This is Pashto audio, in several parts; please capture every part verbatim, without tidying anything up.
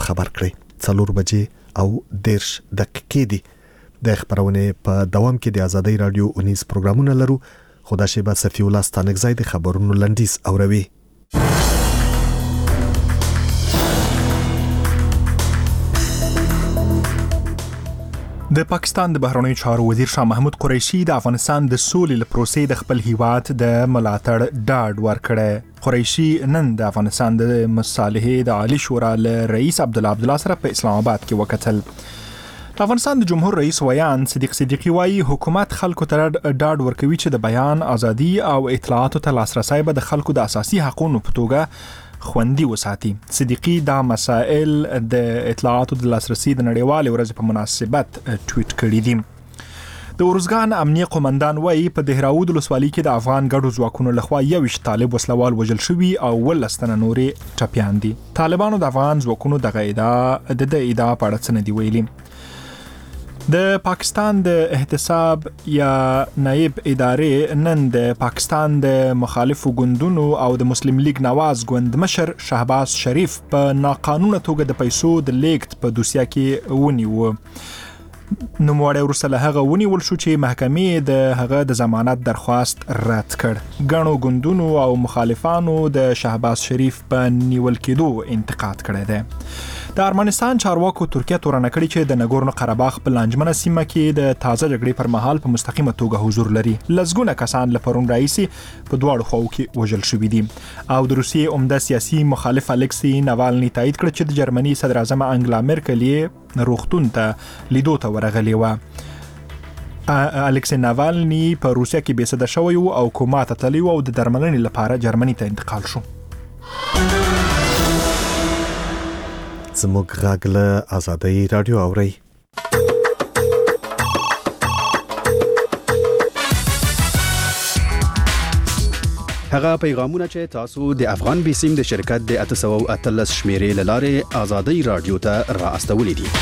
خبر کړی. څلور بجې او دیرش دقیقې دي. د خبرونه په دوام کې د آزادۍ رادیو اونیز پروګرامونه لرو. خدا شیبه صفی الله ستانکزای د خبرونو لنډیز اوروي. د پاکستان د بهرنیو چارو وزیر شاه محمود قریشي د افغانستان د سولې لپاره پروسې د خپل هیواد د ملاتړ ډاډ ورکړی. قریشي نن د افغانستان د مصالحې د عالی شورا له رئیس عبدالله عبدالله سره په اسلام آباد کې وکتل. د افغانستان د جمهور رئیس ویان صدیق صدیقی وایي حکومت خلکو ته ډاډ ورکوي چې د بیان ازادي او اطلاعاتو ته لاسرسي به د خلکو د اساسي حقوقو په توګه خوندي وساتي. صدیقی دا مسائل د اطلاعاتو د لاسرسي د نړیوالې ورځې په مناسبت ټویټ کړی دي. د ورزګان امنیه قومندان وایي په دهراود ولسوالۍ کې د افغان ګډو ځواکونو لخوا یو ویشت طالب وسلوال وژل شوي او ولس تنه نورې ټپیان دي. طالبانو د افغان ځواکونو دغه ادعا د د ادعا په اړه څه نه دی ویلي. د پاکستان د احتساب یا نائب ادارې نن د پاکستان د مخالفو ګوندونو او د مسلم لیگ نواز ګوند مشر شهباز شریف په ناقانونه توګه د پیسو د لیږد په دوسیه کې ونیو. نوموړی وروسته له هغه ونیول شو چې محکمې د هغه د ضمانت درخواست رد کړ. ګڼو ګوندونو او مخالفانو د شهباز شریف په نیول کېدو انتقاد کړی دی. د ارمنستان چارواکو ترکیه تورنه کړې چې د نګورنو قرهباغ په لانجمنه سیمه کې د تازه جګړې پر مهال په مستقیمه توګه حضور لري. لسګونه کسان له پرون راهیسې په دواړو خواو کې وژل شوي دي. او د روسیې عمده سیاسي مخالف الکسی ناوالني تایید کړ چې د جرمني صدر اعظم انګلا مرکل یې روغتون ته لیدو ته ورغلی و. الکسی ناوالني په روسیه کې بېسده شوی او کوما ته تللی و او د درملنې لپاره جرمني ته انتقال شو. زموږ غږ له آزادۍ رادیو اورئ. هغه پیغامونه چې تاسو د افغان بیسیم د شرکت د اته سوه او اتلس شمیرې له لارې آزادۍ رادیو ته را استولې دي.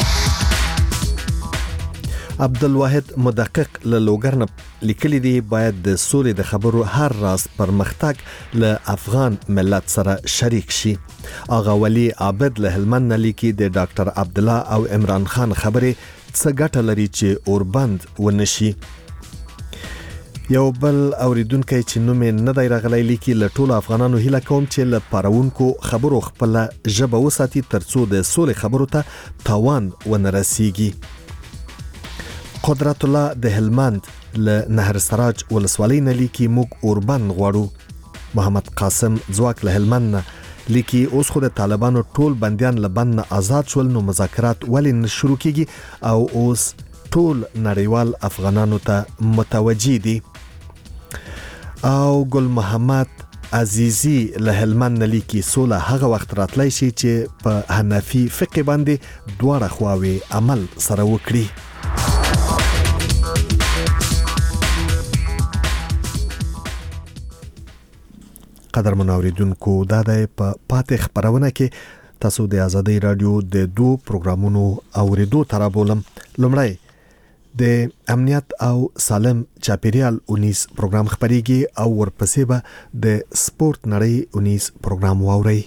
عبدالواحد مدقق له لوګرن لیکلي دي باید د سولې د خبرو هر راز پرمختګ له افغان ملت سره شریک شي. آغا ولی عابد له هلمند لیکي د ډاکټر عبدالله او عمران خان خبرې څه ګټه لري چې اوربند ونشي. یو بل اوریدونکو چې نوم نه دی راغلی لیکي له ټولو افغانانو هیله کوم چې له پارونکو خبرو خپل ژبه وساتي ترڅو د سولې خبرو ته تاوان ونه رسیږي. قدرت الله د هلمند له نهر سراج ولسوالۍ نه لیکي موږ اوربند غواړو. محمد قاسم ځواک له هلمند لیکي اوس خو د طالبانو ټول بنديان له بند نه آزاد شول نو مذاکرات ولې نه شروع کیږي او اوس ټول نړیوال افغانانو ته متوجي دي. او ګل محمد عزیزی له هلمند نه لیکي سوله هغه وخت راتلی شي چې په حنفي فقه باندې دواړه خواوې عمل سره وکړي. قدر منوریدونکو دا د په پاتې خبرونه کې تاسو د آزادۍ رادیو د دوه پروګرامونو اوریدو ترابولم. لومړی د امنیت او سالم چاپیریال اونیس پروګرام خبريږي او ورپسې به د سپورت نړۍ اونیس پروګرام واوري.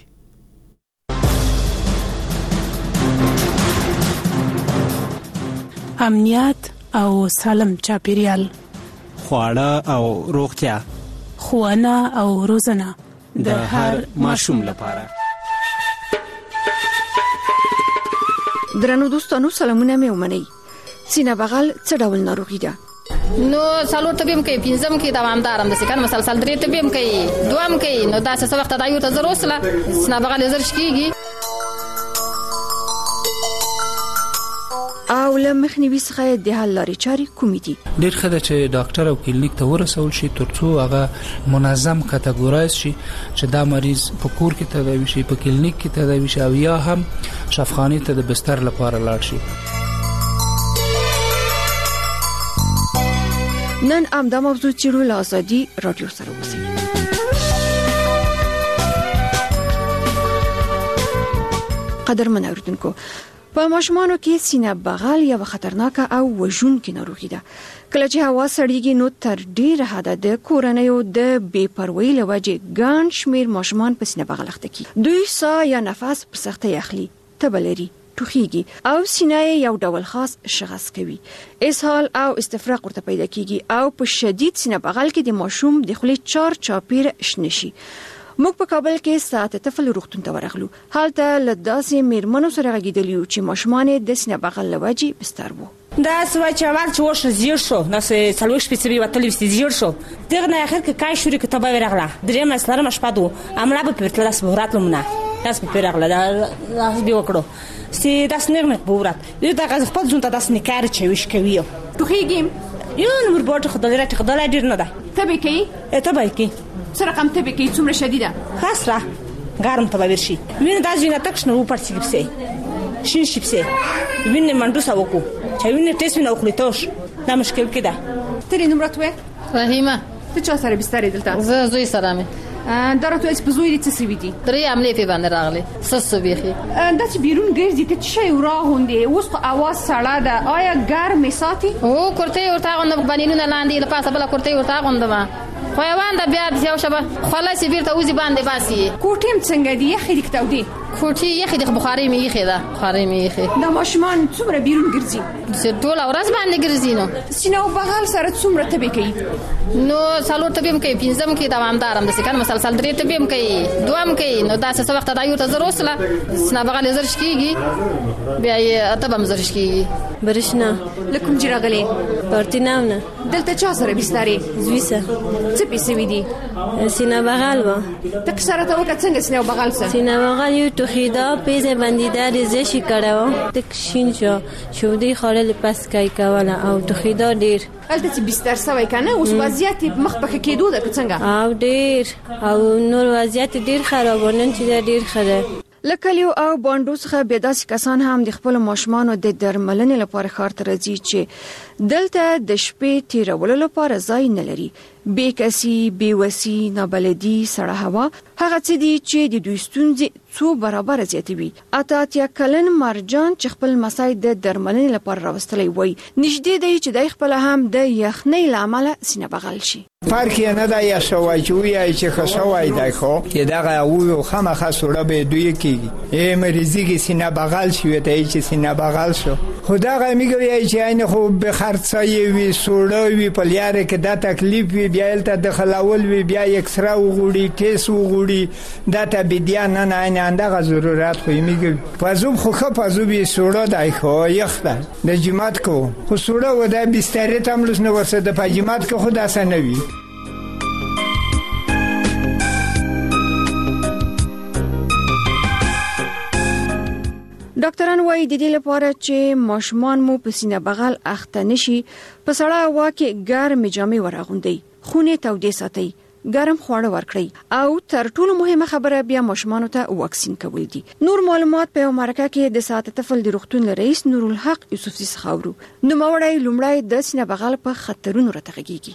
امنیت او سالم چاپیریال، خواړه او روغتیا، ښوونه او روزنه د هر ماشوم لپاره. درنو دوستانو سلامونه مې ومنئ. سینه بغل څه ډول ناروغي ده؟ نو څلور تبیم کوي پنځم کې دوامدارم د سکن مسلسل درې تبیم کوي دوام کوي نو دا څه وخت دا یو ته ضرورت سره سینه بغل زر شکیږي. او له مخنیوي څخه د حل لارې چارې کومې دي؟ ډېر ښه ده چې ډاکټر او کلینیک ته ورسول شي ترڅو هغه منظم کټګورایز شي چې دا مریض په کور کې تداوي شي، په کلینیک کې تداوي شي او یا هم شفاخانه ته د بستر لپاره لاړ شي. نن امدا موضوع چیرو له آزادي رادیو سره اوسئ. قدرمن اوریدونکو، په ماشومانو کې سینه بغل یو خطرناک او وژونکې ناروغي ده. کله چې هوا سړیږي نو تر ډیره حده د کورنیو د بې پروایۍ له وجې ګڼ شمېر ماشومان په سینه بغل اخته کیږي. دوی ساه یا نفس په سختۍ اخلي. تبه لري، ټوخیږي او سینه یو ډول خاص شغص کوي، اسهال او استفراغ ورته پیدا کیږي او په شدید سینه بغل کې د ماشوم د خولې چار چاپیر شنه شي. موږ په کابل کې ساعت طفل روغتون ته ورغلو. هلته له داسې میرمنو سره غږیدلیو چې ماشومان د سینه بغل لوجي بستر وو. دا سوای چې اول چې وښه زیړ شو، نو سه څلوي شپې سوي وتلې وستې زیړ شو. دغه نه اخر کې کای شوري کتابه ورغله. درې مسلره مشپادو امړه په پرتل اس بورات لمنه. تاسو په پرغله دا تاسو دی وکړو. سي تاسو نه مې بورات. دې دا غز خپل ځون ته تاسو نه کار چوي شکوي. ټوخیږم. یو نور بوټ خدای راته خدای ډیر نه ده. تبه کوي؟ تبه کوي. سره کم تبه کوي څومره شدیده؟ خاصه ګرم تبه ورشي. وینې دا ځینې تک شنو پړسي کیسه. شین شپسه. وینې منډو ساوکو. چې وینې ټیسټ نه وکړې توش. دا مشکل کده. ترې نمبر توه؟ رحیمه. ته چا سره بستر دلته؟ زه زوی سره مې. دا راته چې په زوی دې څه سوي دي؟ درې عملې په باندې راغلي. سس بيخي. دا چې بیرون ګرځي ته شي وراغوندې اوس خو اواز سړه ده. آیا ګرمې ساتي؟ او کورته ورته غوند باندې نه لاندې لپاسه بل کورته ورته غوندما. خو یوان د بیا د یو شبه خلاص بیرته اوزي باندې باسي. کوټیم څنګه دی یخې د کتاب دی؟ کوټي یخې د بخاري مې یخې ده. بخاري مې یخې. دا ماشومان څومره بیرون ګرځي؟ چې ټول ورځ باندې ګرځي نو. سینه او بغل سره څومره تبه کوي؟ نو څلور تبه کوي، پنځم کې دوامدارم د سکن مسلسل درې تبه کوي، دوام کوي. نو دا څه وخت دا یو ته زروسله سینه بغل زرش کیږي، بیا یې تبه مزرش کیږي. برشنا لکم جراغلي پرتیناونه دلته چا سره بسترې؟ زویسه. څه پیسې وې دي؟ سینه بغل و. تک سره ته وکړه څنګه سینه بغل سره؟ سینه بغل یو توخیدا پیزه بندیده ریزشی کړو. تک شین شو شودي خړل پس کای کوله او توخیدا ډیر. هلته چې بستر سوی کنه اوس وضعیت مخ په کېدو ده څنګه؟ او ډیر او نور وضعیت ډیر خرابونه چې ډیر خره. لکلیو او باندو څخه به داسې کسان هم د خپل ماشومانو د درملنې لپاره ښار ته راځي چې دلته د شپې تیرولو لپاره ځای نه لري. بې کسي، بې وسي، نابلدي، سړه هوا هغه څه دي چې د دوی ستونزې څو برابر زیاتوي. اته اتیا کلن مرجان چې خپل مسای د درملنې لپاره راوستلی وای نږدې دی چې د خپل هم د یخنۍ له امله سینه بغل شي. فرق نه دا یا شوای چې وی چې خصوای دی خو چې دا او خامخا سوړه به دوی کیږي. ای مریضی کې سینه بغل شي ته چې سینه بغل شو. خدا غمیږي چې عین خو به خرڅای وي سوړه وي په لاره کې دا تکلیف وي بیا الته د خلاول وي بیا اکسرا وغوړي ټیس وغوړي دا ته بیا نه نه نه اندغه ضرورت خو میږي. پزوب خو خو پزوب سوړه دی خو یخته د جماعت کو خو سوړه و دا بستر ته ملس نه ورسره د پجماعت کو خدا سنوي. ډاکټران وايي د دې لپاره چې ماشومان مو په سینه بغل اخته نشي په سړه هوا کې ګرمې جامې وراغوندئ، خونې تودې ساتئ، ګرم خواړه ورکړئ او تر ټولو مهمه خبره بیا ماشومانو ته واکسین کول دي. نور معلومات په امریکا کې د ساعت طفل د روغتون رئیس نورالحق یوسفزي څخه اورو. نوموړی لومړی د سینه بغل په خطرونو راته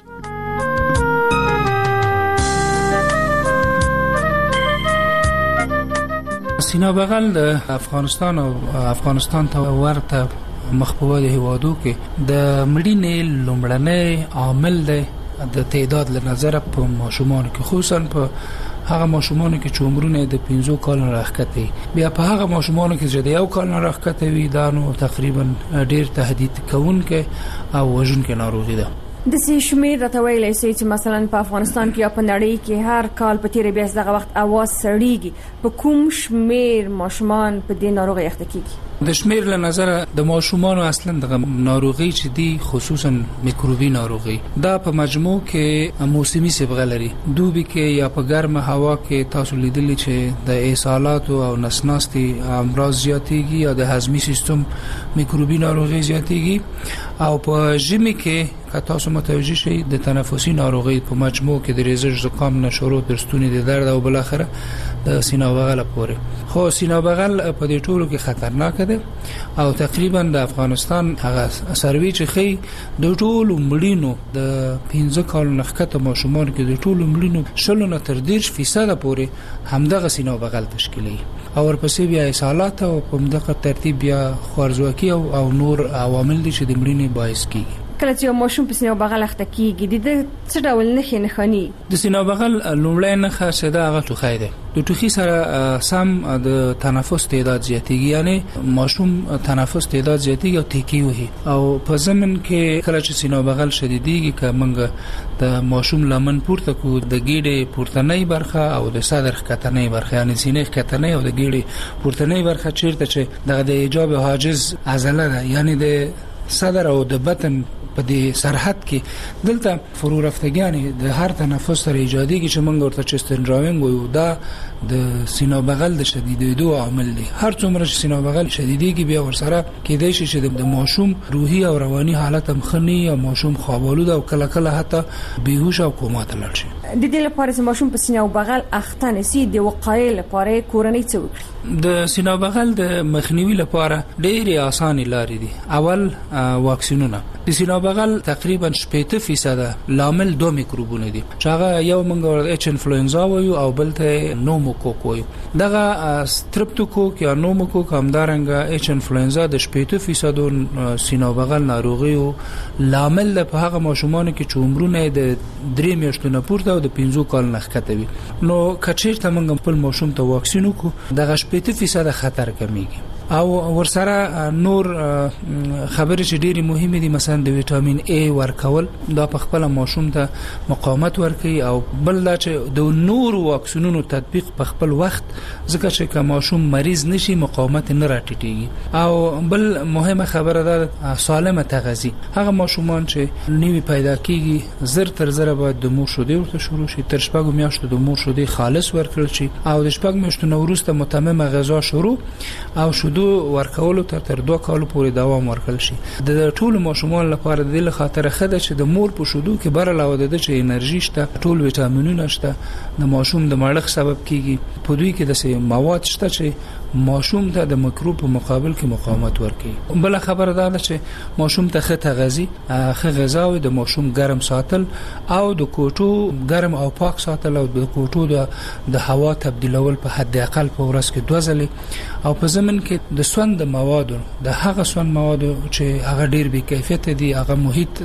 سینه بغل د افغانستان او افغانستان ته ورته مخبوبه د هوادو کې د مړینې لومړنی عامل دی د تعداد له نظر په ماشومان کې، خصوصا په هغه ماشومان کې چې عمرونه د پنځو کالو راښکته بیا په هغه ماشومان کې چې د یو کال راښکته وي دا نو تقریبا ډیر تهدید کوونکې او وژونکې ناروغي ده. د سې شمیر راته ویلای شي چې مثلا په افغانستان کې یا په نړۍ کې هر کال په تیر بیا دغه وخت اواز سړیږي، په کوم شمیر ماشومان په دې ناروغي اخته کیږي؟ د شمیر له نظر د ماشومان اصلا د ناروغي چې دي خصوصا میکروبي ناروغي دا په مجموع کې موسمي صبغه لري. دوبي کې یا په ګرمه هوا کې تاسو لیدلی چې د اسهالات او نسناستي امراض زیاتېږي یا د هضمي سیستم میکروبي ناروغي زیاتېږي، او په ژمي کې که تاسو متوجه شئ د تنفسي ناروغي په مجموع کې د ریزش زکام نه شروع تر ستوني د درد او بل اخره د سینه بغل پورې. خو سینه بغل په دې ټولو کې خطرناک ده او تقریبا د افغانستان هغه سروي چې خي د ټولو مړینو د پنځه کال نخکته ماشومان کې د ټولو مړینو شلو نه تر دېرش فیصد پورې همدغه سینه بغل تشکیلي او ورپسې بیا اسهالات او په همدغه ترتیب بیا خوارزواکي او, او نور عوامل دي چې د مړینې باعث کیږي. کله چې ماشوم په سینه بغل اخته کیږي د څه ډول نښې نښانی د سینه بغل لومړی نښه چې دا هغه ټوخی دی. د ټوخي سره سم د تنفس تعداد زیاتیږي، یعنی ماشوم تنفس تعداد زیاتیږي او تیکی وهي. او په ضمن کې کله چې سینه بغل شدیدېږي که موږ د ماشوم لمن پورته کو د ګیډې پورتنۍ برخه او د صدر ښکتنۍ برخه، یعنی سینې ښکتنۍ او د ګیډې پورتنۍ برخه چیرته چې دغه د ایجاب حاجز عضله ده، یعنی د صدر او د بطن په دې سرحد کې دلته فرو رفتګیانې د هر تنفس سره ایجادېږي چې موږ ورته چست ډراونګ وایو. دا د سینه بغل د شدیدېدو عامل دی. هر څومره چې سینه بغل شدیدېږي بیا ورسره کېدای شي چې د ماشوم روحي او رواني حالت هم خني او ماشوم خوابالود او کله کله حتی بیهوش او کوما ته لاړ شي. د دې لپاره چې ماشوم په سینه بغل اخته نشي د وقایې لپاره کورنۍ څه وکړي؟ د سینه بغل د مخنیوي لپاره ډېرې اسانه لارې دي. اول واکسینونه. د سینه بغل تقریبا شپږ فیصد لامل دوه میکروبونه دي چې هغه یو موږ اچ انفلوئنزا وایو او بل ته نوموکوک وایو. دغه سترپټوکوک یا نوموکوک همدارنګه اچ انفلوئنزا د شپږ فیصد سینه بغل ناروغیو لامل د په هغه ماشومان کې چې عمرونه د درې میاشتو نه پورته او د پنځو کال نه ښکته وي. نو کچیرته موږ خپل ماشوم ته واکسین وکړو دغه شپږ فیصد خطر کمیږي. او ورسره نور خبرې چې ډېری مهمه دي، مثلا د ویټامین ای ورکول دا په خپل ماشوم ته مقاومت ورکوي. او بل دا چې د نور واکسینونو تطبیق په خپل وخت، ځکه چې که ماشوم مریض نشي مقاومت نه راټیټيږي. او بل مهمه خبره ده سالمه تغذیه. هغه ماشومان چې نیوی پیدا کیږي زر تر زر باید د مور شیدې ورته شروع شي، تر شپږ میاشتو د مور شیدې خالص ورکړل شي او د شپږ میاشتو نه وروسته متممه غذا شروع او دو ورکولو تر تر دوه کالو پورې دوام ورکړل شي. د ټولو ماشومان لپاره د دې خاطر خده چې د مور په شیدو کې بر علاوه د چې انرژي شته، ټول ویټامینونه شته، د ماشوم د مړښت سبب کیږي. په دوی کې د مواد شته چې ماشوم ته د میکروب په مقابل کې مقاومت ورکوي. بل خبره دا ده چې ماشوم ته ښه تغذیه، ښه غذا او د ماشوم ګرم ساتل او د کوټو ګرم او پاک ساتل او د کوټو د د هوا تبدیلول په حد اقل په ورځ کې دوه ځلې. او په ضمن کې د سوند موادو، د هغه سوند موادو چې هغه ډیر بې کیفیت دي، هغه محیط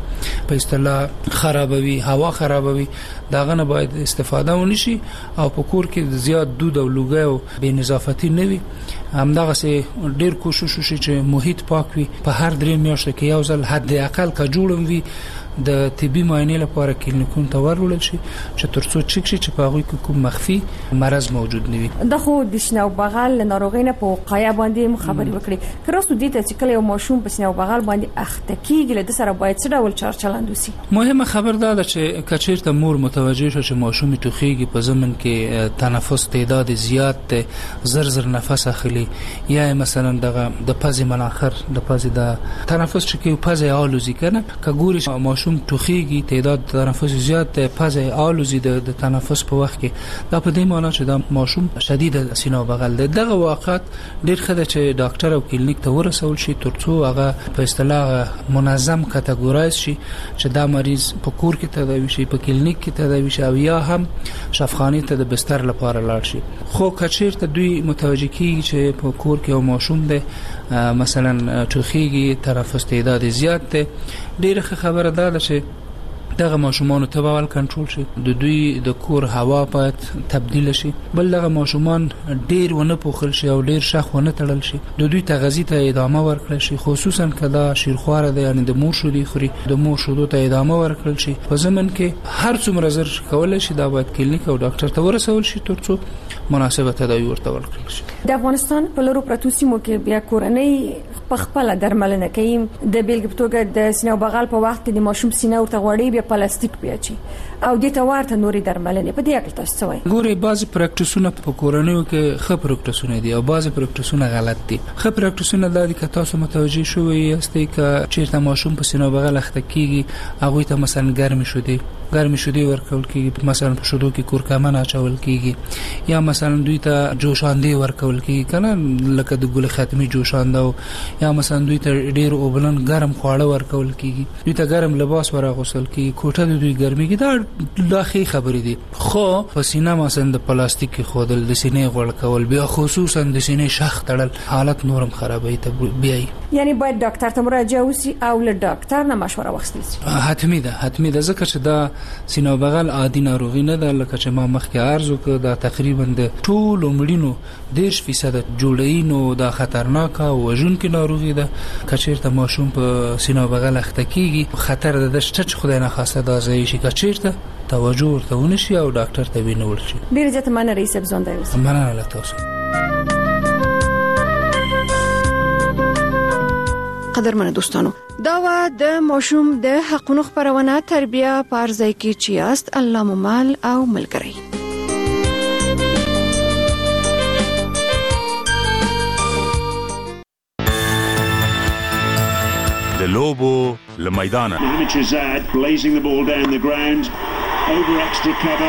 په اصطلاح خرابوي، هوا خرابوي، داغه نه باید استفاده ونشي. او په کور کې زیات دود او لوګي او بې نظافتي نه وي. همدغه سه ډیر کوشش وشي چې محیط پاک وي. په هر درې میاشتو کې یو ځل حد اقل کا جوړم وي د طبي معاینې لپاره کلینیکونو ته ورول شي چې ترڅو چک شي چې په هغه کې کوم مخفي مرض موجود نه وي. د خو د سینه بغل ناروغۍ نه په وقایه باندې خبرې وکړي. کراستو دي چې کله یو ماشوم په سینه بغل باندې اخته کیږي د سره باید څه ډول چار چلند وسی؟ مهمه خبر دا ده چې کچیرته مور متوجه شي چې ماشوم ټوخیږي، په ضمن کې تنفس تعداد زیات ده، زر زر نفس اخلي، یا مثلا دغه د پزې مناخر د پزې د تنفس چې کې پزې آلوزي کنه کګوري ماشوم ټوخیږي، تعداد تنفس زیات ده، پزې آلوزي د تنفس په وخت کې، دا په دې معنی چې دا ماشوم شدید سینه بغل ده. دغه واقعات ډیر خده چې ډاکټر او کلینیک ته ورسول شي ترڅو هغه په اصطلاح منظم کټګورایز شي چې دا مریض په کور کې تداوي شي، په کلینیک کې تداوي شي او یا هم شفاخانه ته د بستر لپاره لاړ شي. خو کچیرته دوی متوجه کیږي چې په کور کې یو ماشوم ده مثلا ټوخیږي، تنفس تعداد زیات ده، ډیره خبره ده چې دغه ماشومان ته باول کنټرول شي، د دوی د کور هوا باید تبدیل شي، بل دغه ماشومان ډیر ونه پوښل شي او ډیر شخ ونه تړل شي، د دوی تغذیه ته ادامه ورکړل شي، خصوصا کدا شیرخواره ده یعنی د مور شودي خوري، د مور شودو ته ادامه ورکړل شي. په ضمن کې هر څومره زر کولای شي دا باید کلینیک او ډاکټر ته ورسول شي ترڅو مناسبه تداوی ورته ورکړل شي. د افغانستان په لورو پروتو سیمو کې بیا کورنۍ په خپل درملنه کوي. د بیلګې په توګه د سینه بغل په وخت کې د ماشوم سینه ورته غوړي بیا پلاستیک پیاچي او د توارته نوري درملنه په دې اړه تاسو وایي. ګوري بعضی پریکټیسونه په کورنیو کې ښه پریکټیسونه دي او بعضی پریکټیسونه غلط دي. ښه پریکټیسونه د دې که تاسو متوجي شوي یاستئ چې چیرته ماشوم په سینه بغل اخته کیږي هغه ته مثلا ګرمي شودي ګرمي شودي ورکول کیږي، مثلا په شودو کې کورکمن اچول کیږي، یا مثلا دوی ته جوشاندې ورکول کیږي کنه لکه د ګل ختمي جوشانده، یا مثلا دوی ته ډیر اوبلن ګرم خواړه ورکول کیږي، دوی ته ګرم لباس ورغوسل کیږي، کوټه د دوی ګرمي کې دا لاخي خبرې دي. خو په سینه مثلا د پلاستیک خودل، د سینې غوړ کول، بیا خصوصا د سینې شخ تړل حالت نورم خرابوي ته بیاي. یعنی باید ډاکټر ته مراجعه وسی او له ډاکټر نه مشوره واخیستل شي. حتمی ده حتمی ده ځکه چې دا سینه بغل عادي ناروغي نه ده، لکه چې ما مخکې عرض وکړ دا تقریبا د ټولو مړینو دېرش فیصد جوړی نو دا خطرناک او وژونکې ناروغي ده. که چېرته ماشوم په سینه بغل اخته کېږي خطر ده شته چې خدای نخواسته دا ځای شي، که چېرته توجه ورته ونشي او ډاکټر ته ونیول شي. ډېره زیاته مننه رئیس صاحب، ژوندی اوسئ. مننه له تاسو. قدرمنو دوستانو، دا و د ماشوم د حقونو خبرونه تربیه په ارزای کې چې است الله مو مال او ملګری. د لوبو لمیدانه blazing the ball down the ground over extra cover.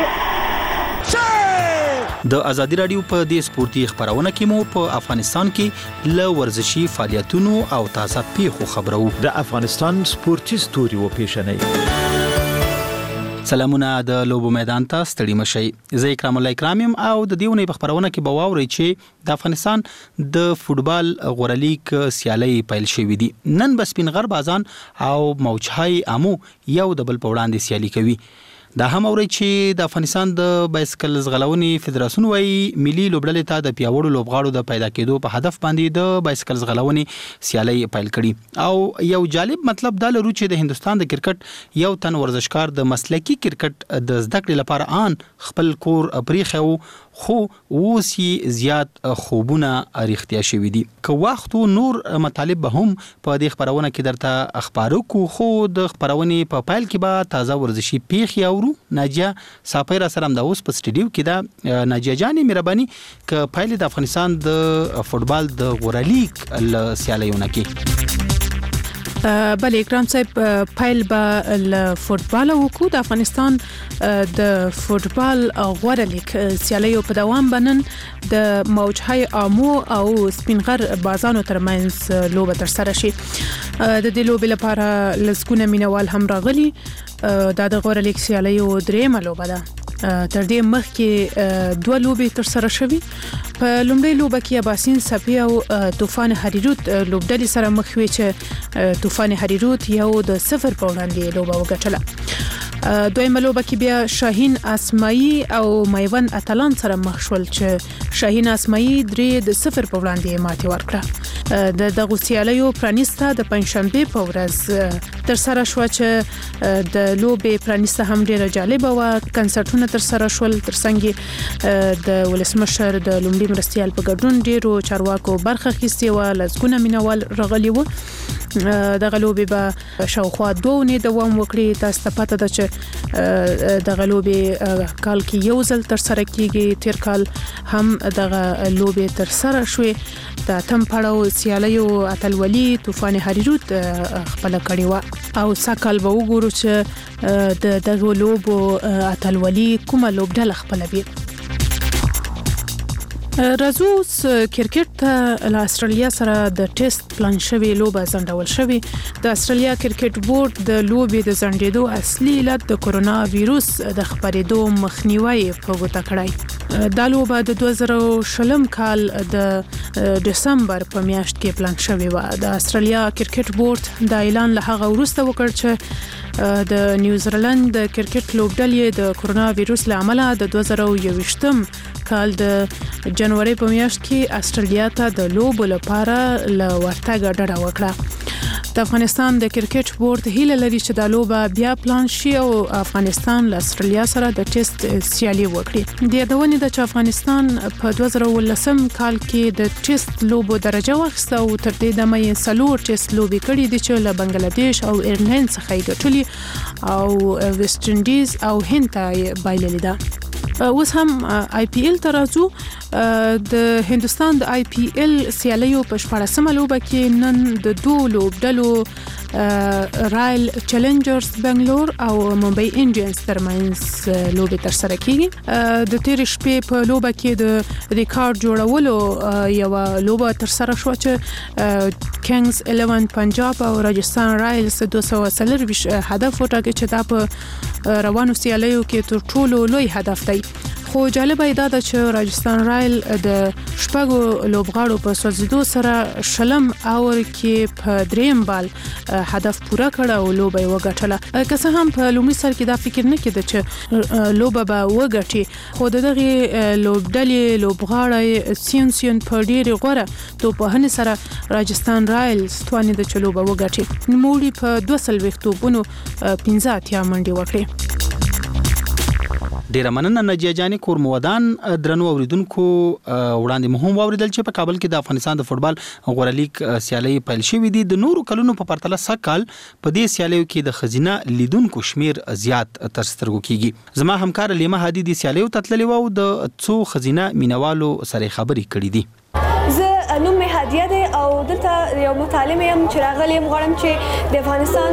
د ازادي رادیو په دې سپورتي خبرونه کې مو په افغانستان کې ل ورزشي فعالیتونو او تازه پیښو خبرو. د افغانستان سپورتي ستوري و پیښنې. سلامونه د لوبو میدان ته ستړي مشي. زه اکرام الله اکرامم او د دیونه په خبرونه کې به واوري چې د افغانستان د فوتبال غورلیک سیالي پیل شوې دي. نن بس سپین غربازان او موجهای امو یو د بل په وړاندې سیالي کوي. دا هم اوري چې د افغانستان د بایسکل زغلونې فدراسیون وايي ملي لوبډلې ته د پیاوړو لوبغاړو د پیدا کېدو په هدف باندې د بایسکل زغلونې سیالي پیل کړي. او یو جالب مطلب دا لرو چې د هندستان د کرکټ یو تن ورزشکار د مسلکی کرکټ د زده کړې لپاره آن خپل کور پریخو، خو اوسې زیات خوبونه اړیختیا شوې دي. که وخت نور مطالب به هم په دې خبرونه کې درته اخبارو کو، خو د خبرونه په پایل کې به تازه ورزشي پیښې اورو. ناجیه ساپیرا سره د اوس په سټډیو کې دا ناجیه جانې مهرباني ک پایل د افغانستان د فوتبال د غورلیک سیالیونه کې. بله اکرام صاحب، پایل به ل فوتبال وکړو. د افغانستان د فوتبال غورلیک سیالیو په دوام بنن د موجهای امو او سپینغر بازانو ترمنځ لوبه تر سره شي. د دې لوبې لپاره لسګونه مینوال هم راغلي. دا د غورلیک سیالیو درېمه لوبه ده. تر دې مخکې دوه لوبې تر سره شوي. په لومړۍ لوبه کې اباسین سپي او طوفان هریروت لوبډلې سره مخ وي چې طوفان هریروت یو د صفر په وړاندې لوبه وګټله. دویمه لوبه کې بیا شاهین اسماعی او میوند اتلان سره مخ شول چې شاهین اسماعی درې د صفر په وړاندې ماتې ورکړه. د دغه سیالیو پرانیسته د پنځشنبه په ورځ تر سره شو چې د لوبې پرانیسته هم ډیره جالبه و. کنسرتونه تر سره شول، ترڅنګ د ولسمشر د لومړي مرستيال په ګډون ډیرو چارواکو برخه اخیستې و. لسګونه مینوال راغلي و. دغه لوبې به شاوخوا دوه نه دوام وکړي. تاسو ته پته ده چې دغه لوبې کال کې یو ځل تر سره کیږي. تیر کال هم دغه لوبې تر سره شوې. د تم پړاو سیالیو اتلولي طوفان هریروت خپل کړي و او سکهال به وګورو چې د دغه لوبو اتلولي کومه لوبډله خپل وي. راځو کرکټ ته. له استرالیا سره د ټیسټ پلان شوی لوبه ځنډول شوی. د استرالیا کرکټ بورډ د لوبې د ځنډېدو اصلي علت د کورونا وایروس د خپرېدو مخنیوي په ګوته کړی. دا لوبه د دوه زره شلم کال د دسمبر په میاشت کې پلان شوی و. د استرالیا کرکټ بورډ دا اعلان له هغه وروسته وکړ چې د نیوزیلند د کرکټ لوبډلې د کورونا وایروس له امله د دوه زره یوویشتم کال د جنوري په میاشت کې استرالیا ته د لوبو لپاره ل ورتګ ډډه وکړه. د افغانستان د کرکټ بورډ هیله لري چې د لوبه بیا پلان شي او افغانستان له استرالیا سره د ټیسټ سیالي وکړي. د یادونې د افغانستان په دوه زره ولسم کال کې د ټیسټ لوبو درجه واخیسته او تر دې دمه یې څلور ټیسټ لوبې کړې دي چې له بنگلاديش او ایرلند څخه یې ګټلې او ویسټ انډیز او هند ته بایللې ده. اوس هم آی پی ایل ترازو. د هندستان د آی پی ایل سیالیو په شپږمه لوبه کې نن د دوه لوبډلو رایل چیلنجرز بنگلور او ممبئی انډینز ترمنځ لوبې تر سره کیږي. د تیر شپې په لوبه کې د ریکارډ جوړولو یو لوبه تر سره شو چې کینګز الیون پنجاب او راجستان رایلز دوه سوه څلور هدف وټاکي چې دا په روانو سیالیو کې تر ټولو لوی هدف دی. خو خو جالبه دا ده چې راجستان رایل د شپږو لوبغاړو په سوځیدو سره شلم اور کې په دریم بال هدف پوره کړ او لوبه یې وګټله. که څه هم په لومړي سر کې دا فکر نه کېده چې لوبه به وګټي، خو دغه لوبډلې لوبغاړی سین سین په ډېرې غوره توپوهنې سره راجستان رایلز توانېده چې لوبه وګټي. نوموړي په دوه څلوېښت توپونو پنځه اتیا منډې وکړې. ډیره مننه نجیه جانې. کور مودان درنو اوریدونکو وړاندې مهم واوریدل چې په کابل کې د افغانستان د فوټبال غوره لیګ سیالي پیل شوې دي. د نورو کلونو په پرتله سږ کال په دې سیالیو کې د ښځینه لیدونکو شمیر زیات تر سترګو کیږي. زما همکار لیما هادي د سیالیو ته تللې وه او د څو ښځینه مینوالو سره خبرې کړې دي. زه نوم مې هادیه دی او دلته یو متعلم یم چې راغلی یم. غواړم چې د افغانستان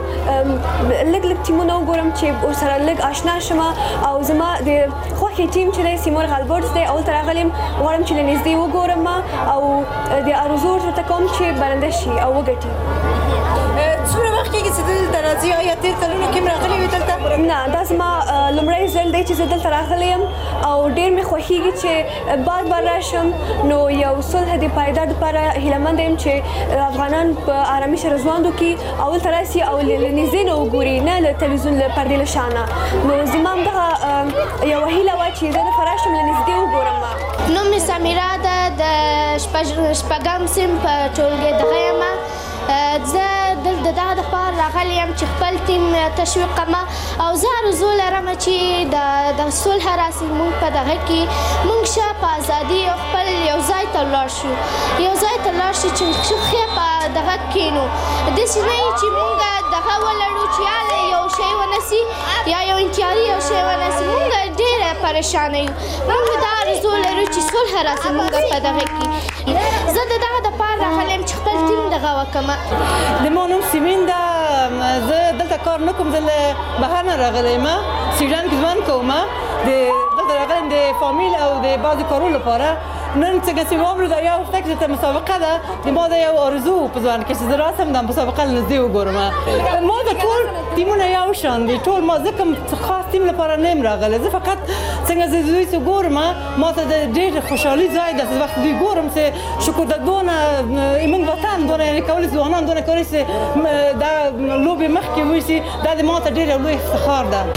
لږ لږ ټیمونه وګورم چې ورسره لږ آشنا شم او زما د خوښې ټیم چې دی سیمور غالبورډز دی. اولته راغلی یم، غواړم چې له نږدې وګورم او د آرزو ورته کوم چې برنده شي او وګټي. څومره وخت کېږي چې دلته راځي؟ آیا تېر کلونو کې هم راغلي وې دلته؟ نه، دا زما لومړی ځل دی چې زه دلته راغلی یم او ډېر مې خوښېږي چې بار بار راشم. نو یو صلح د پایدار لپاره هیلهمند یم چې افغانان په آرامي سره ژوند وکړي او دلته راشي او له نږدې نه وګوري، نه له تلویزیون له پردې له شانه. نو زما همدغه یوه هیله وه چې زه دلته راشم له نږدې وګورم. نوم مې سمیرا ده، د شپږم صنف په ټولګي دغه یم. زه دلته دغه دپاره راغلی یم چې خپل ټیم تشویق کړم او زه آرزو لرم چې د صلح راسي، موږ په دغه کې موږ ښه په ازادي او خپل یو ځای ته ولاړ شو یو ځای ته ولاړ شو چې ښه په دغه کښېنو. داسې نه وي چې موږ دغه ولرو چې یاله یو شی ونسي یا یو انتیاري یو شی ونسي. موږ ډېره پریشانه یو. موږ دا آرزو لرو چې صلح راسي موږ په دغه کې. زه د دغه دپاره راغلی یم چې خپل ټیم دغه وکړم. د ما نوم سیمین ده. زه دلته کار نه کوم، زه له بهر نه راغلی یم. سویډن کې ژوند کوم. دلته راغلی یم د فامیل او د بعضې کارونو لپاره. نن څنګه چې واورېده یو فکر چې مسابقه ده، د ما د یو آرزو په ځوان کې چې زه راسم دا مسابقه له نږدې وګورم. ما د ټول ټیمونه یو شان دي، ټول ما زه کوم خاص ټیم لپاره نه یم راغلی. زه فقط څنګه چې دوی څه ګورم ما ته د ډېر خوشحالي ځای ده چې وخت دوی ګورم چې شکر د دونه زموږ وطن دونه یعنې کولی ځوانان دونه کولی چې دا لوبې مخکې ویسي، دا د ما ته ډېر لوی افتخار ده.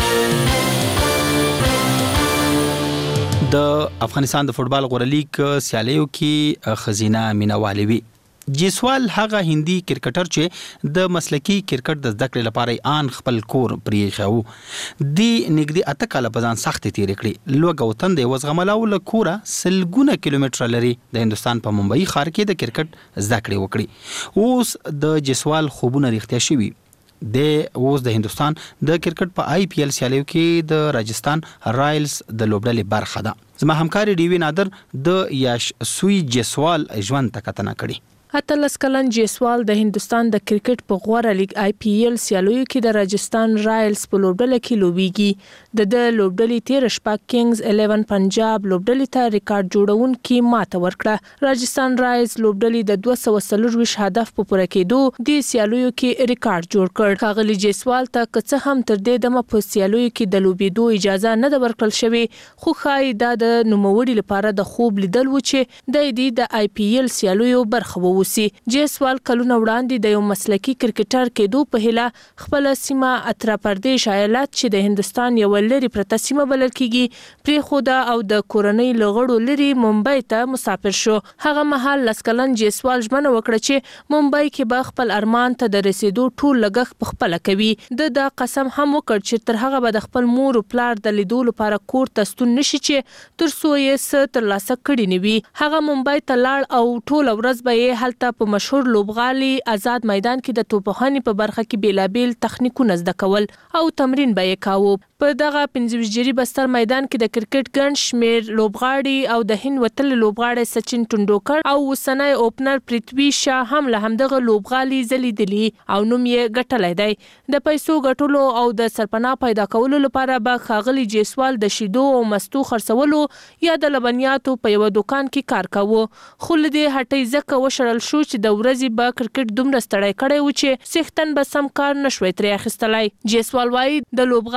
د افغانستان د فوټبال غوره لیګ سیالیو کې ښځینه مینوالې وي. جیسوال هغه هندي کرکټر چې د مسلکی کرکټ د زده کړې لپاره آن خپل کور پرېښی و. د نږدې اته کاله په ځان سختې تېرې کړې. لوږه وطن دی وزغمله او له کوره سلګونه کیلومتره لري د هندوستان په ممبئی ښار کې د کرکټ زده کړې وکړي. اوس د جیسوال خوبونه رښتیا شوي. د اوس د هندوستان د کرکټ په آی پی ایل سیالیو کې د راجستان رایلز د لوبډلې برخه ده. زما همکار ډیوی نادر د یاش سوی جیسوال ژوند ته کتنه کړې. اتلس کلن جیسوال د هندستان د کرکټ په غوره لیګ آی پی ایل سیالیو کې د راجستان رایلز په لوبډله کې لوبېږي. د د لوبډلې تیر شپه کینګز الیون پنجاب لوبډلې ته ریکارډ جوړونکي ماته ورکړه. راجستان رایلز لوبډلې د دوه سوه څلرویشت هدف په پوره کېدو د سیالیو کې ریکارډ جوړ کړ. ښاغلي جیسوال ته که څه هم تر دې دمه په سیالیو کې د لوبېدو اجازه نه ده ورکړل شوې، خو ښایي دا د نوموړي لپاره د خوب لیدل و چې د دې د آی پی ایل سیالیو برخه ووسي. جیسوال کلونه وړاندې د یو مسلکی کرکټر کېدو په هیله خپل سیمه اترا پردیش ایالت چې د هندستان یو لري پرته سیمه بلل کیږي پریښوده او د کورنۍ لغړو لري ممبئی ته مسافر شو. هغه مهال لس کلن جیسوال ژمنه وکړه چې ممبئی کې به خپل ارمان ته د رسیدو ټول لګښت په خپله کوي. د دا قسم هم وکړ چې تر هغه به د خپل مور او پلار د لیدو لپاره کور ته ستون نشي چې تر څو یې څه ترلاسه کړي نه وي. هغه ممبئی ته لاړ او ټول ورځ به یې هلته په مشهور لوبغالي آزاد میدان کې د توپوهنې په برخه کې بیلابیل تخنیکونه زده کول او تمرین به یې کاوه. په دغه پنځه ویشت جری بستر میدان کې د کرکټ ګڼ شمیر لوبغاړي او د هند وتل لوبغاړي سچن ټنډوکر او اوسنی اوپنر پرتوی شاه هم له همدغه لوبغالي ځلیدلی او نوم یې ګټلی دی. د پیسو ګټلو او د سرپناه پیدا کولو لپاره به ښاغلي جیسوال د شیدو او مستو خرڅولو یا د لبنیاتو په یوه دوکان کې کار کاوه، خو له دې هټۍ ځکه وشړل شو چې د ورځې به کرکټ دومره ستړی کړی و چې څښتن به سم کار نشوی ترې اخیستلی. جیسوال وایي د لوبغالي تر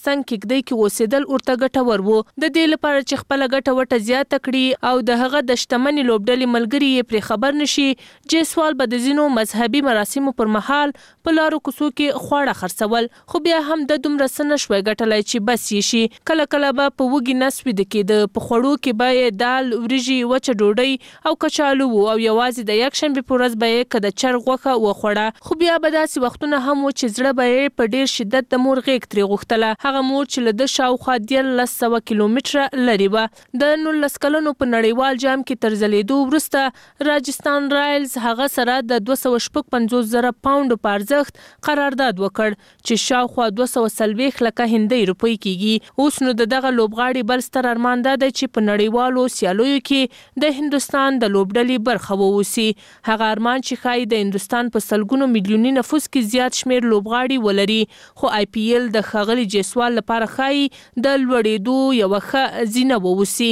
ترڅنګ کېږدۍ کې اوسېدل ورته ګټور وو. د دې لپاره چې خپله ګټه وټه زیاته کړي او د هغه د شتمنې لوبډلې ملګري یې پرې خبر نشي، جیسوال به د ځینو مذهبي مراسمو پر مهال په لارو کوڅو کې خواړه خرڅول، خو بیا هم د دومره څه نشوی ګټلی چې بس یې شي. کله کله به په وږي نس ویده کېده. په خوړو کې به یې دال، وریژې، وچه ډوډۍ او کچالو و او یوازې د یکشنبې په ورځ به یې که د چرګ غوښه وخوړه. خو بیا به داسې وختونه هم و چې زړه به یې په ډېر شدت د مور غېږ ترې غوښتله، هغه مور چې له ده شاوخوا دیارلس سوه کیلومتره لرې وه. د نولس کلنو په نړیوال جام کې تر ځلېدو وروسته راجستان رایلز هغه سره د دوه سوه شپږ پنځوس زره پاونډو په ارزښت قرارداد وکړ چې شاوخوا دوه سوه څلوېښت لکه هندۍ روپۍ کېږي. اوس نو د دغه لوبغاړي بل ستر ارمان دا دی چې په نړیوالو سیالیو کې د هندوستان د لوبډلې برخه واوسي. هغه ارمان چې ښایي د هندوستان په سلګونو میلیوني نفوس کې زیات شمېر لوبغاړي ولري، خو آی پی ایل د ښاغلي جیسوال لپاره ښایي د لوړېدو یوه ښه زینه واوسي.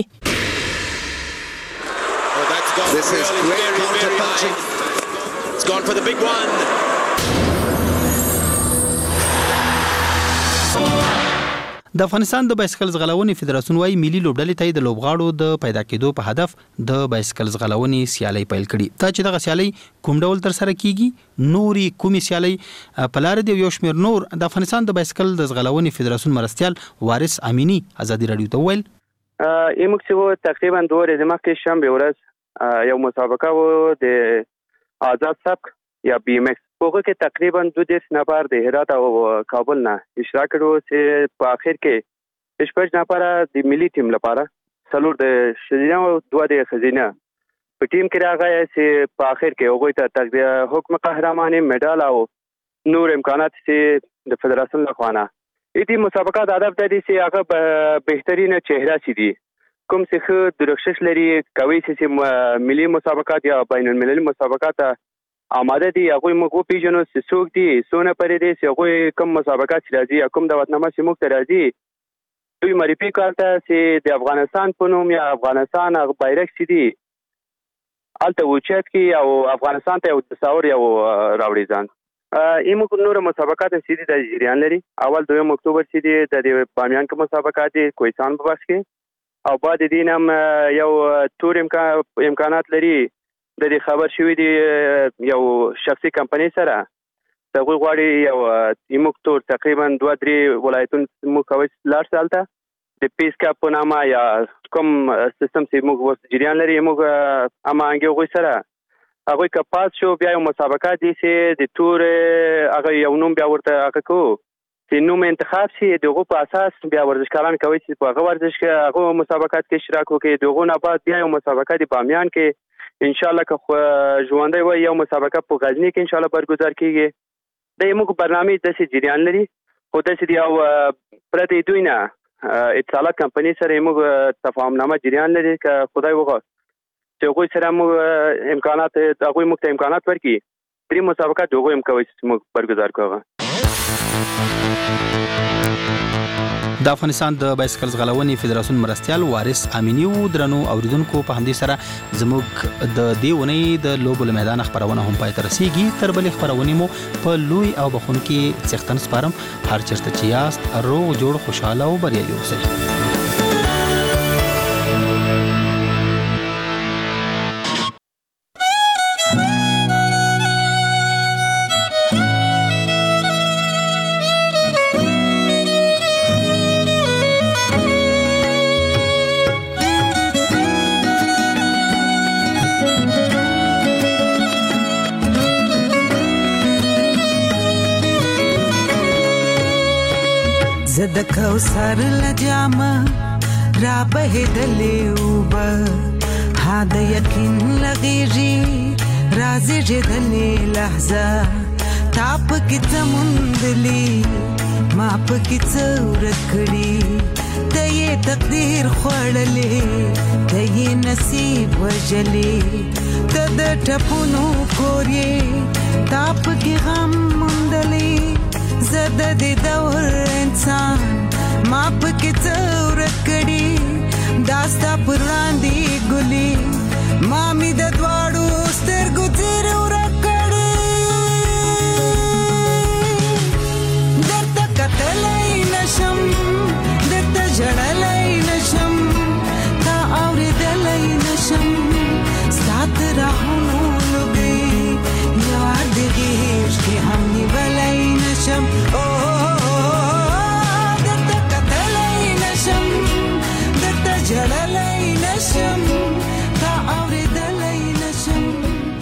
This is great counter-punching. It's gone for the big one. د افغانستان د بایسکل ځغلونې فدراسیون وايي ملي لوبډلې ته د لوبغاړو د پیدا کېدو په هدف د بایسکل ځغلونې سیالۍ پیل کړي. تا چې دغه سیالۍ کوم ډول تر سره کیږي، نوري کومې سیالۍ په لار دی، یو شمېر نور د افغانستان د بایسکل د ځغلونې فدراسیون مرستیال وارث امینی ازادي رادیو ته وویل ایموږ چې تقریبا دوه ورځې مخکې شنبه ورځ یو مسابقه و د آزاد سبق یا بی ام ایکس، په هغه کې تقریبا دوه دېرش نفر د هرات او کابل نه اشتراک کړو چې په اخر کې شپږ نفر د ملي ټیم لپاره، څلور د ښځینه او دوه د ښځینه په ټیم کې راغی چې په اخر کې هغوی ته تقدیر حکم قهرماني، میډال او نور امکانات چې د فدراسیون لخوا نه. دې مسابقه د هدف دا دی چې هغه بهترینه چهره چې دي کوم چې ښه درخشش لري، کوي چې ملي مسابقات یا بین المللي مسابقات آماده دي، هغوی موږ وپېژنو چې څوک دي، څونه پرې دي، چې هغوی کوم مسابقات چې راځي یا کوم دعوتنامه چې موږ ته راځي دوی معرفي کړه ته چې د افغانستان په نوم یا افغانستان هغه بیرغ چې دي هلته اوچت کړي او افغانستان ته یو تصور یو راوړي ځان. موږ نور مسابقات چې دي د جریان لري. اول دویم اکتوبر چې دي د بامیان کې مسابقات دي کوهستان په بخش کې، او بعد دین هم یو تور امکانات لري. د دې خبر شوی دی یو شخصي کمپنۍ سره د هغوی غواړي یو موږ تور تقریبا دوه درې ولایتونه موږ کوی لاړ شو هلته د پیس کاپ په نامه یا کوم سیستم چې موږ اوس جریان لري، موږ هماهنګي هغوی سره هغوی که پاس شو بیا یو مسابقه دي چې د تور هغه یو نوم بیا ورته هغه کوو چې نوم انتخاب شي، د هغو په اساس بیا ورزشکاران کوي چې په هغه ورزش کې هغو مسابقات کې اشتراک وکړي. د هغو نه بعد بیا یو مسابقه د بامیان کې انشاءالله که ژوندی وي یو مسابقه په غزني کې انشاءالله برگزار کیږي. د موږ برنامه داسې جریان لري، خو داسې یو پرته دوی نه اتصالات کمپنۍ سره موږ تفاهمنامه جریان لري که خدای وغواړي چې هغوی سره موږ امکانات هغوی موږ ته امکانات ورکړي درې مسابقات د هغوی هم کوی چې موږ برگزار کوو. د افغانستان د بایسکل ځغلونې فدراسیون مرستیال وارث امینی و. درنو اوریدونکو په همدې سره زموږ د دې اونۍ د لوبو له میدان خپرونه هم پای ته رسیږي. تر بلې خپرونې مو په لوی او بخونکي څښتن سپارم. هر چېرته چې یاست روغ جوړ خوشحاله او بریالي اوسئ. زد کوثر لجامه را بهدلې اوبه ها د یقین لغېږي رازې ژېدلې لحظه تا پکې څه موندلي ما پکې څه ورک کړي ته یې تقدیر خوړلې ته یې نصیب وژلې ته د ټپونو کور یې تا پکې غم موندلې زه د دې دور انسان ما پکې څه ورک کړي دا ستا پر وړاندې ګلي ما مې د دواړو سترګو